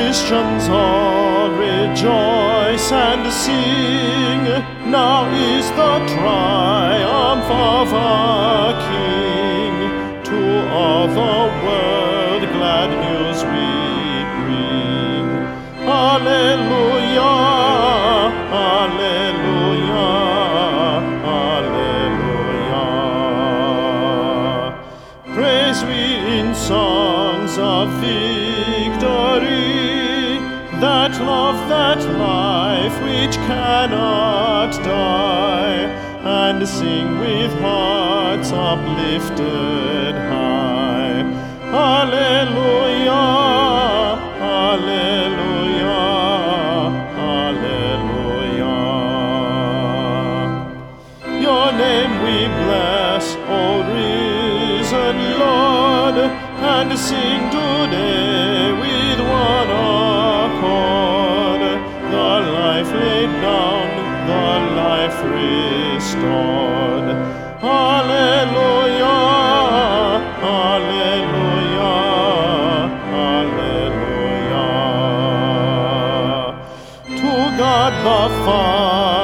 Christians all rejoice and sing. Now is the triumph of our King. To all the world glad news we bring. Alleluia, alleluia, alleluia. Praise we in songs of victory, that love, that life which cannot die, and sing with hearts uplifted high. Alleluia, alleluia, alleluia. Your name we bless, O risen Lord, and sing today with one accord. The life laid down, the life restored. Alleluia, alleluia, alleluia. To God the Father,